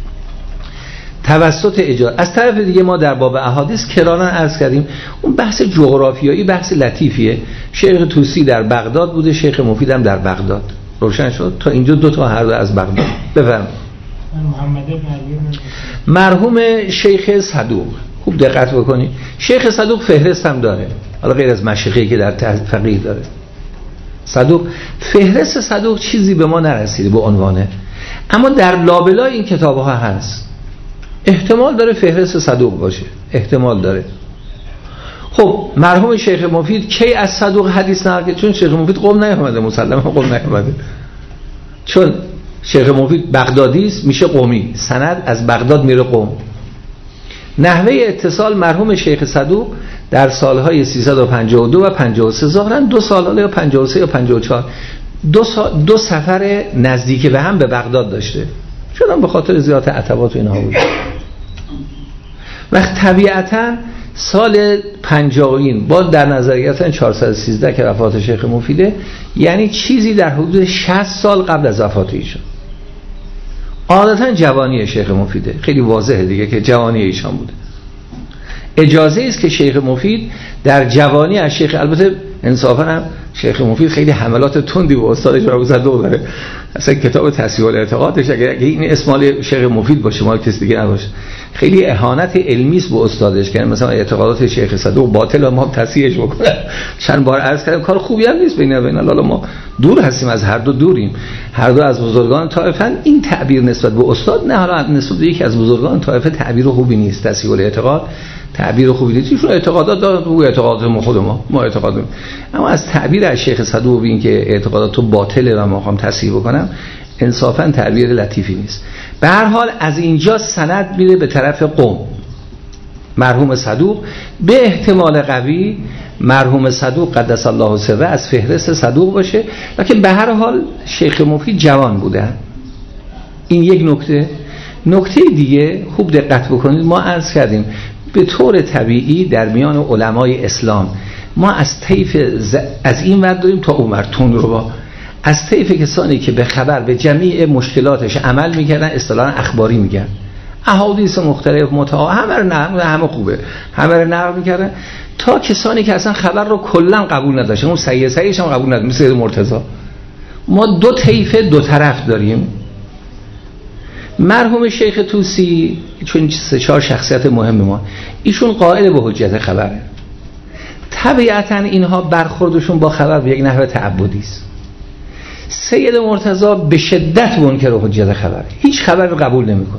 توسط اجازه. از طرف دیگه ما در باب احادیث کراراً عرض کردیم اون بحث جغرافیایی بحث لطیفیه. شیخ طوسی در بغداد بوده، شیخ مفید هم در بغداد. روشن شد تا اینجا دو تا هر دو از بغداد. بفرمایید. محمد ابن مرحوم شیخ صدوق، خوب دقت بکنید، شیخ صدوق فهرست هم داره، حالا غیر از مشایخی که در فقیه داره. صدوق فهرست صدوق چیزی به ما نرسیده به عنوانه، اما در لابلای این کتاب ها هست. احتمال داره فهرست صدوق باشه، احتمال داره. خب مرحوم شیخ مفید کی از صدوق حدیث نقل کرد؟ چون شیخ مفید قم نیامده، مسلما قم نیامده، چون شیخ مفید بغدادی است، میشه قمی، سند از بغداد میره قم. نحوه اتصال مرحوم شیخ صدوق در سالهای سیصد و پنجاه و دو و پنجاه و سه ظاهرا دو سال یا پنجاه و سه یا پنجاه و چهار دو, سا... دو سفر نزدیک به هم به بغداد داشته، چون به خاطر زیارت عتبات و اینها بود. وقت طبیعتا سال پنجاه این با در نظر گرفتن چهارصد و سیزده که وفات شیخ مفیده، یعنی چیزی در حدود شصت سال قبل از وفات ایشان. عادتا جوانی شیخ مفیده، خیلی واضحه دیگه که جوانی ایشان بوده. اجازه است که شیخ مفید در جوانی از شیخ، البته انصافا هم شیخ مفید خیلی حملات تندی به استادش رو صدوق داره. اصلا کتاب تصحیح الاعتقادش اگه این اسم مال شیخ مفید باشه مال کسی دیگه نباشه، خیلی اهانت علمی است به استادش که مثلا اعتقادات شیخ صدوق باطل و ما تصحیحش بکنه. چند بار عرض کردم کار خوبی هم نیست بین بین الله، ما دور هستیم از هر دو، دوریم هر دو از بزرگان طائفه. این تعبیر نسبت به استاد نه، حالا نسبت به یکی از بزرگان طائفه تعبیر خوبی نیست. تصحیح الاعتقاد تعبیر خوبی نیست، ایشون اعتقادات دارن، تو اعتقادات ما خود ما ما اعتقاد داریم، اما از تعبیر از شیخ صدوق این که اعتقادات تو باطله و ما میخوام تصحیح بکنم انصافا تعبیر لطیفی نیست. به هر حال از اینجا سند میره به طرف قم. مرحوم صدوق به احتمال قوی مرحوم صدوق قدس الله سره از فهرست صدوق باشه، لکن به هر حال شیخ مفید جوان بودن. این یک نکته. نکته دیگه خوب دقت بکنید، ما عرض کردیم به طور طبیعی در میان علمای اسلام ما از طیف ز... از این ور داریم تا اون ور تون رو با از طیف کسانی که به خبر به جمیع مشکلاتش عمل میکردن، اصطلاحاً اخباری میگن، احادیث مختلف متعا همه رو نقل، همه خوبه، همه رو نقل میکردن، تا کسانی که اصلا خبر رو کلا قبول نداشتن، اون صحیح صحیحش هم قبول نداشتن، مثل مرتضی. ما دو طیف دو طرف داریم. مرحوم شیخ طوسی چون سه چهار شخصیت مهم ما، ایشون قائل به حجت خبره. طبیعتا اینها برخوردشون با خبر به یک نحو تعبدی است. سید مرتضی به شدت منکر حجت خبره، هیچ خبر رو قبول نمیکنه.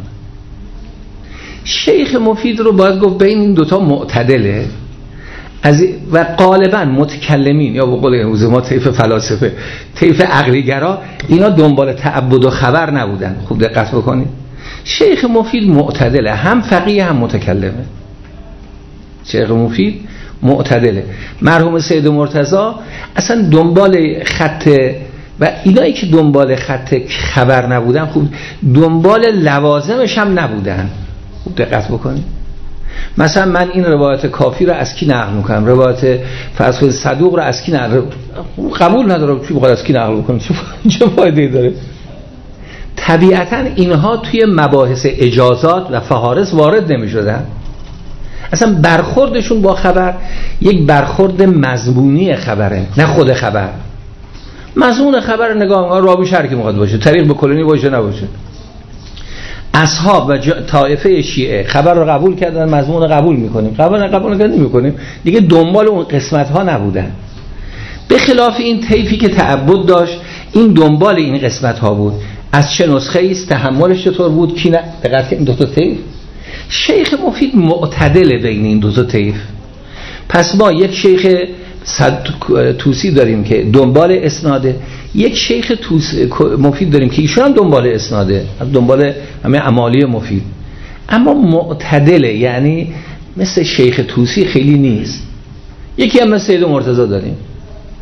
شیخ مفید رو باید گفت بین این دوتا معتدله از و غالبا متکلمین یا به قول ما طیف فلاسفه، طیف عقلیگرا، اینا دنبال تعبد و خبر نبودن. خوب دقت بکنید، شیخ مفید معتدله، هم فقیه هم متکلمه. شیخ مفید معتدله. مرحوم سید مرتضی اصلا دنبال خط و اینایی که دنبال خط خبر نبودن، خوب دنبال لوازمش هم نبودن. خوب دقت بکنید. مثلا من این روایت کافی رو از کی نقل میکنم، روایت فرض صدوق رو از کی نقل قبول ندارم، چی بخواد از کی نقل بکنم، چه فایده داره؟ طبیعتا اینها توی مباحث اجازات و فهارس وارد نمیشدن. اصلا برخوردشون با خبر یک برخورد مضمونی خبره، نه خود خبر. مضمون خبر نگاه میکنن، راوی شرکی میخواد باشه، طریق به کلونی باشه نباشه. اصحاب و طائفه شیعه خبر رو قبول کردن، مضمون رو قبول میکنیم، خبر رو قبول نمیکنیم، دیگه دنبال اون قسمت ها نبودن. به خلاف این طیفی که تعبد داشت، این دنبال این قسمت ها بود. از چه نسخه ایست، تحملش چطور بود، کی نه. دقت این دو تا طیف. شیخ مفید معتدل بین این دو تا طیف. پس ما یک شیخ طوسی داریم که دنبال اسناده، یک شیخ مفید داریم که ایشون هم دنبال اسناده، دنبال همه اعمالی مفید، اما معتدله، یعنی مثل شیخ طوسی خیلی نیست. یکی هم مثل سید مرتضی داریم.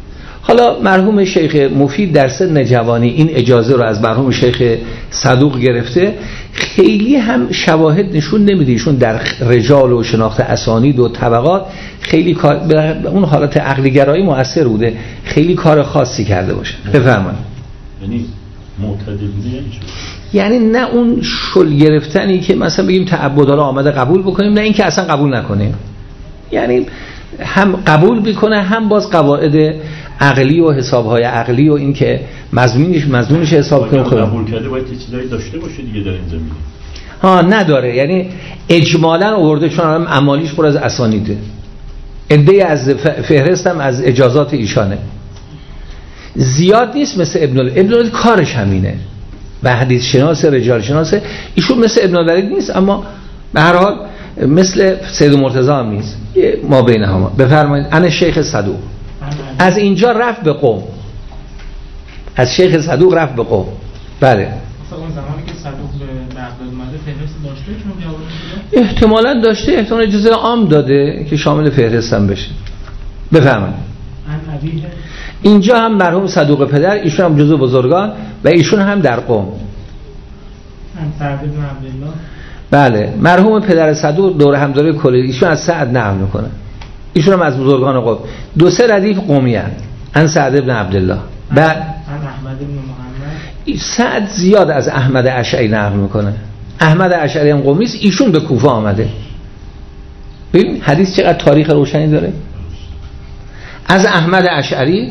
حالا مرحوم شیخ مفید در سن جوانی این اجازه رو از مرحوم شیخ صدوق گرفته، خیلی هم شواهد نشون نمیده ایشون در رجال و شناخت اسانید و طبقات خیلی کار اون حالت عقلی گرایی مؤثر بوده، خیلی کار خاصی کرده باشه. بفرمایید. یعنی معتدل بوده یعنی نه اون شل گرفتنی که مثلا بگیم تعبد حالا آمده قبول بکنیم، نه این که اصلا قبول نکنیم، یعنی هم قبول بکنه هم باز قواعد عقلی و حسابهای عقلی و این که مضمونش مضمونش حساب کنیم. قبول کرده باید چیزایی داشته باشه دیگه در این زمینه. ها نداره، یعنی اجمالاً آورده چون هم عمالیش پر از اسانیده، عده‌ای از فهرست هم از اجازات ایشانه، زیاد نیست مثل ابن ال... ابن ال... کارش همینه و حدیث شناس رجال شناسه، ایشون مثل ابن الولید نیست اما به هر حال مثل سید مرتضی هم نیست، ما بینهما. بفرمایید. انا شیخ صدوق از اینجا رفت به قم، از شیخ صدوق رفت به قم. بله مثلا اون زمانی که صدوق به بغداد اومده فهرست داشته چون جواب احتمالاً داشته، احتمال اجازه عام داده که شامل فهرست هم بشه. بفرمایید. اینجا هم مرحوم صدوق پدر، ایشون هم جزو بزرگان و ایشون هم در قم. سعد بن عبدالله. بله مرحوم پدر صدوق دور هم داره کلی، ایشون از سعد نقل میکنه، ایشون هم از بزرگان قم. دو سه ردیف قمی هستند. ان سعد بن عبدالله. بعد احمد بن محمد. سعد زیاد از احمد اشعری نقل میکنه. احمد اشعری هم قمی است، ایشون به کوفه آمده. ببین حدیث چقدر تاریخ روشنی داره. از احمد اشعری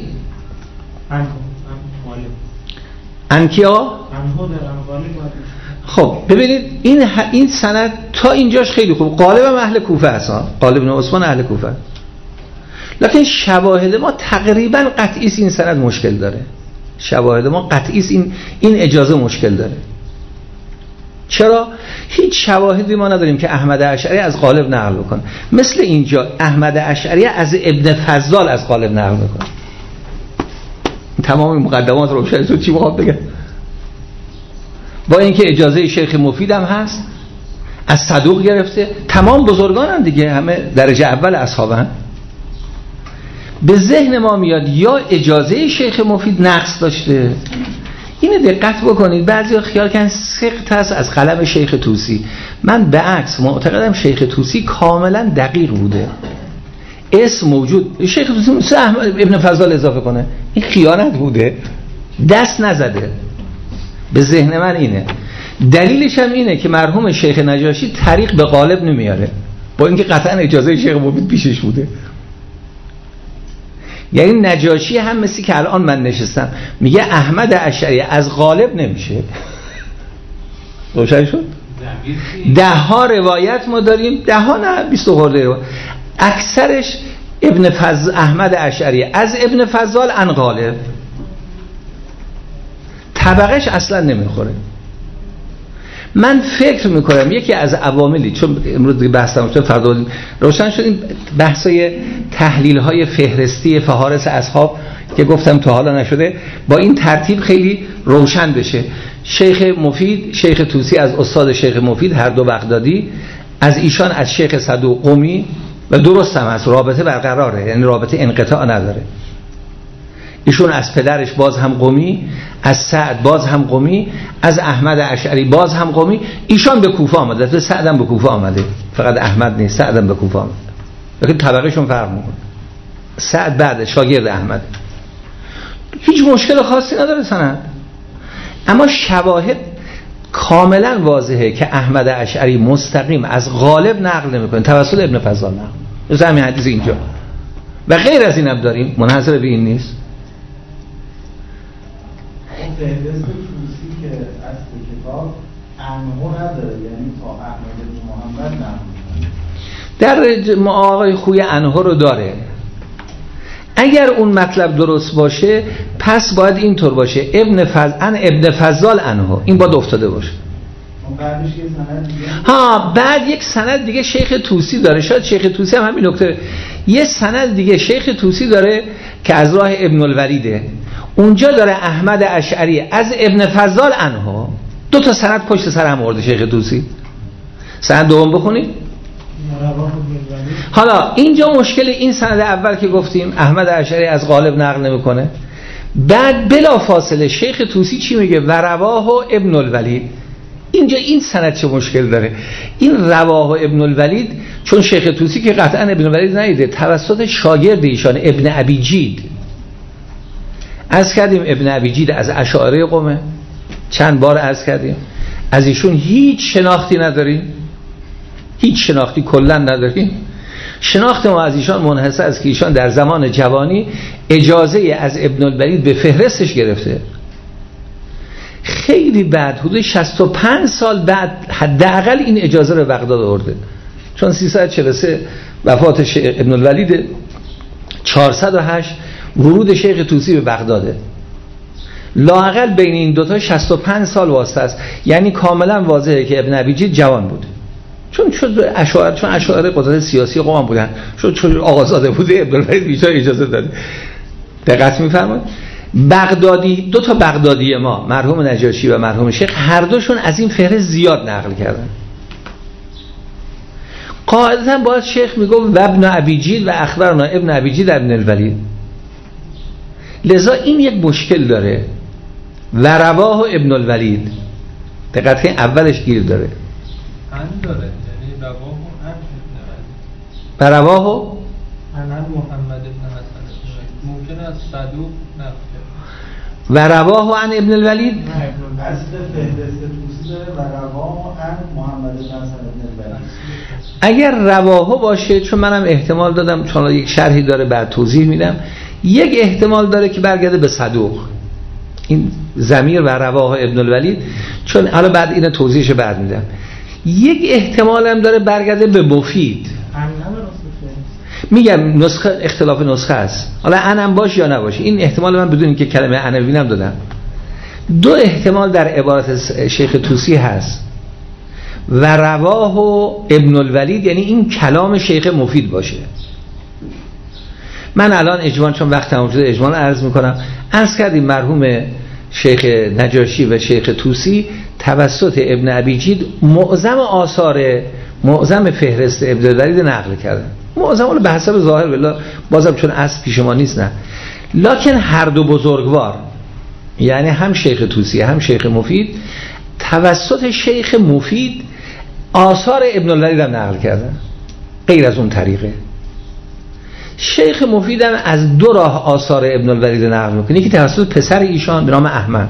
انکیا. خب ببینید این این سند تا اینجاش خیلی خوب، غالب هم اهل کوفه هست، غالب بن عثمان اهل کوفه، لکن شواهد ما تقریبا قطعی است این سند مشکل داره، شواهد ما قطعی است این این اجازه مشکل داره. چرا؟ هیچ شواهدی ما نداریم که احمد اشعری از غالب نقل بکنه. مثل اینجا احمد اشعری از ابن فضال از غالب نقل میکنه. تمام مقدمات روشن شد چی میخواد بگم. با اینکه اجازه شیخ مفید هم هست، از صدوق گرفته، تمام بزرگان هم دیگه همه درجه اول اصحابن. به ذهن ما میاد یا اجازه شیخ مفید نقص داشته. اینو دقت بکنید، بعضیا خیال کردن سقط است از قلم شیخ طوسی. من به عکس معتقدم شیخ طوسی کاملا دقیق بوده، اسم موجود، شیخ طوسی مثل احمد ابن فضال اضافه کنه، این خیانت بوده، دست نزده. به ذهن من اینه. دلیلش هم اینه که مرحوم شیخ نجاشی طریق به غالب نمیاره، با اینکه قطعا اجازه شیخ مفید پیشش بوده. یعنی نجاشی هم مثل که الان من نشستم میگه احمد اشعری از غالب نمیشه. روشن شد؟ ده ها روایت ما داریم، ده ها نه بیست خورده روایت، اکثرش ابن فضل احمد اشعری از ابن فضال عن غالب، طبقش اصلا نمیخوره. من فکر میکنم یکی از عواملی، چون امروز دیگه بحثم شد فردا روشن شد، این بحثای تحلیل های فهرستی فهارس اصحاب که گفتم تا حالا نشده با این ترتیب خیلی روشن بشه. شیخ مفید، شیخ طوسی از استاد شیخ مفید هر دو بغدادی، از ایشان از شیخ صدوق قمی، و درست هم هست رابطه برقراره، یعنی رابطه انقطاع نداره. ایشون از پدرش باز هم قمی، از سعد باز هم قمی، از احمد اشعری باز هم قمی. ایشان به کوفه آمده، تو سعد هم به کوفه آمده، فقط احمد نیست، سعد هم به کوفه آمده، لیکن طبقهشون فرق میکنه. سعد بعد شاگرد احمد، هیچ مشکل خاصی نداره سند، اما شواهد کاملا واضحه که احمد اشعری مستقیم از غالب نقل نمیکنه، توسط ابن فضال نقل. مثلا همین حدیث اینجا و غیر از این هم داریم، منحصر به این نیست. فهرست طوسی که از کتاب انهو نداره، یعنی تا احمد بن محمد نقل در آقای خوی انهو رو داره. اگر اون مطلب درست باشه پس باید اینطور باشه ابن فضل ان ابن فضال انهو، این باید افتاده باشه. بعدش یه سند دیگه ها بعد یک سند دیگه شیخ طوسی داره، شاید شیخ طوسی هم همین نکته، یه سند دیگه شیخ طوسی داره که از راه ابن الولیده، اونجا داره احمد اشعری از ابن فضال عنه، دو تا سند پشت سر هم آورده شیخ طوسی. سند دوم بخونید. حالا اینجا مشکل این سند اول که گفتیم احمد اشعری از غالب نقل نمیکنه، بعد بلا فاصله شیخ طوسی چی میگه؟ و رواه ابن الولید. اینجا این سند چه مشکل داره؟ این رواه ابن الولید، چون شیخ طوسی که قطعا ابن الولید ندیده، توسط شاگرد ایشان ابن ابی جید. عرض کردیم ابن ابی جید از اشاعره قومه، چند بار عرض کردیم از ایشون هیچ شناختی نداریم، هیچ شناختی کلا نداریم. شناخت ما از ایشان منحصر است که ایشان در زمان جوانی اجازه از ابن الولید به فهرستش گرفته. خیلی بعد، حدود شصت و پنج سال بعد حداقل این اجازه رو بغداد آورده، چون سیصد و چهل و سه وفات شیخ ابن الولید، چهارصد و هشت ورود شیخ طوسی به بغداده. لااقل بین این دوتا شصت و پنج سال واسطه است، یعنی کاملا واضحه که ابن ابی جید جوان بود، چون شد اشاعره، چون اشاعره قدرت سیاسی قوم بودن، شد چون آقازاده بوده ابن الولید بیشتر اجازه داده. دقت می‌فرمایید؟ بغدادی، دو تا بغدادی ما، مرحوم نجاشی و مرحوم شیخ، هر دوشون از این فهرست زیاد نقل کردن. قاعدتا باید شیخ میگه و ابن ابی جید و اخبرنا ابن ابی جید ابن الولید. لذا این یک مشکل داره، و رواه ابن الولید. دقت کنید اولش گیر داره، ان داره، یعنی رواه ان و رواه ان محمد ابن حسن ممکن است صدوق نقل و رواه عن ابن الولید. اصل فهرست طوسی داره و رواه عن محمد ابن حسن ابن الولید. اگر رواه باشه، چون منم احتمال دادم، چون یک شرحی داره بعد توضیح میدم، یک احتمال داره که برگرده به صدوق، این ضمیر و رواه ابن الولید، چون حالا بعد اینو توضیحش بعد میدم. یک احتمال هم داره برگرده به مفید. میگم نسخه اختلاف نسخه است، حالا انم باشه یا نباشه، این احتمال من بدون اینکه کلمه انا ببینم دادم. دو احتمال در عبارت شیخ طوسی هست، و رواه ابن الولید یعنی این کلام شیخ مفید باشه. من الان اجمال، چون وقت تمام شده، اجمال عرض میکنم. عرض کردیم مرحوم شیخ نجاشی و شیخ طوسی توسط ابن ابی جید معظم آثار، معظم فهرست ابن الولید نقل کردن. معظم رو به حسب ظاهر، بالله بازم چون اصل پیش ما نیست، نه، لکن هر دو بزرگوار، یعنی هم شیخ طوسی هم شیخ مفید، توسط شیخ مفید آثار ابن الولید هم نقل کردن، غیر از اون طریقه. شیخ مفید هم از دو راه آثار ابن الولید نقل میکنه، یکی توسط پسر ایشان به نام احمد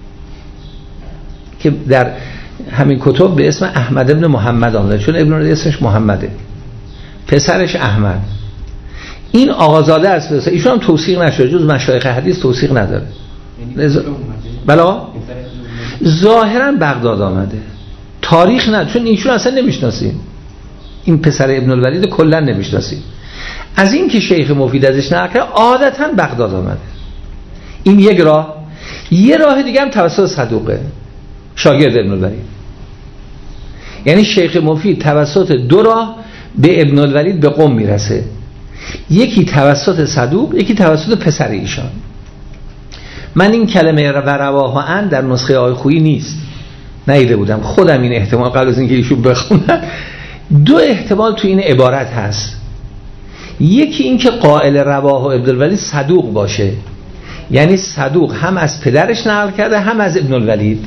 که در همین کتب به اسم احمد ابن محمد آمده، چون ابن الولید اسمش محمده، پسرش احمد. این آقازاده است، پسر ایشون هم توثیق نشده، جز مشایخ حدیث توثیق نداره. بلا ظاهرا بغداد آمده، تاریخ نه، چون ایشون اصلا نمیشناسیم، این پسر ابن الولید کلا نمیشناسیم. از این که شیخ مفید ازش نقل کرد، عادتا بغداد آمده. این یک راه. یه راه دیگه هم توسط صدوقه، شاگرد ابن الولید. یعنی شیخ مفید توسط دو راه به ابن الولید به قم میرسه، یکی توسط صدوق، یکی توسط پسر ایشان. من این کلمه و رواه عن در نسخه آقای خویی نیست، ندیده بودم، خودم این احتمال قبل از اینکه ایشون بخونن، دو احتمال تو این عبارت هست. یکی این که قائل رواه ابن الولید صدوق باشه، یعنی صدوق هم از پدرش نقل کرده هم از ابن الولید.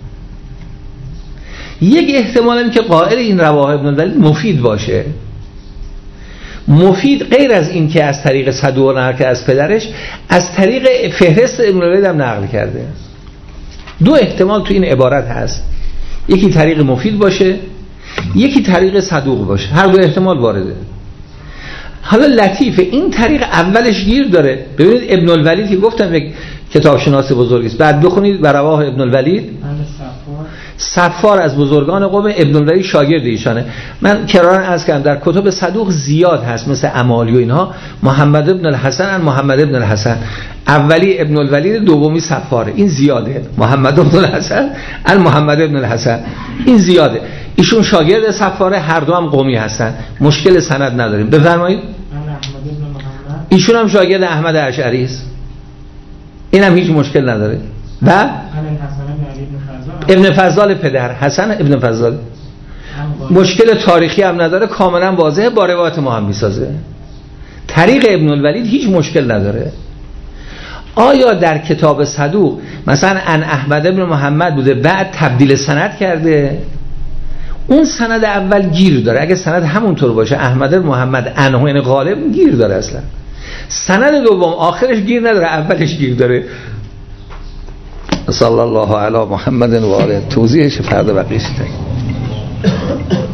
یک احتمال این که قائل این رواه ابن الولید مفید باشه، مفید غیر از این که از طریق صدوق نقل کرده از پدرش، از طریق فهرست ابن الولید هم نقل کرده. دو احتمال تو این عبارت هست، یکی طریق مفید باشه، یکی طریق صدوق باشه، هر دو احتمال وارده. حالا لطیفه، این طریق اولش گیر داره. ببینید ابن الولید که گفتم یک کتاب شناس بزرگی است، بعد بخونید و رواه ابن الولید، صفار از بزرگان قوم، ابن الولید شاگرد ایشانه. من کرارا عرض کردم در کتب صدوق زیاد هست، مثل امالی و اینها، محمد ابن الحسن محمد ابن الحسن، اولی ابن الولید، دومی صفاره، این زیاده. محمد ابن الحسن محمد ابن الحسن، این زیاده. ایشون شاگرد صفاره، هر دو هم قومی هستن، مشکل سند نداریم. بفرمایید. ایشون هم شاگرد احمد اشعری است، این هم هیچ مشکل نداره. و ابن فضال پدر، حسن ابن فضال. مشکل تاریخی هم نداره، کاملا واضحه، با روایت ما هم میسازه. طریق ابن الولید هیچ مشکل نداره. آیا در کتاب صدوق مثلا ان احمد بن محمد بوده بعد تبدیل سند کرده؟ اون سند اول گیر داره. اگه سند همونطور باشه احمد بن محمد انه یعنی غالب، گیر داره. اصلا سند دوم آخرش گیر نداره، اولش گیر داره. صلی الله علی محمد و آله. توضیحش فردا بقیه‌اش